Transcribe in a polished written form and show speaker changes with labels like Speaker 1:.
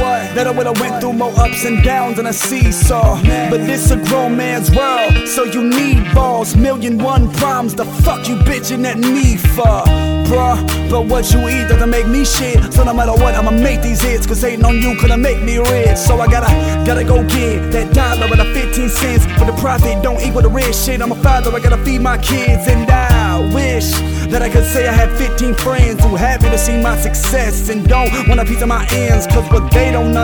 Speaker 1: that I would've went through more ups and downs than a seesaw. But this a grown man's world, so you need balls. 1,000,001 problems, the fuck you bitchin' at me for, bruh? But what you eat doesn't make me shit. So no matter what, I'ma make these hits, cause hating on you couldn't make me rich. So I gotta go get that dollar and the 15 cents. But the profit don't equal the rich shit. I'm a father, I gotta feed my kids. And I wish that I could say I had 15 friends who happy to see my success and don't want a piece of my ends. Cause what they don't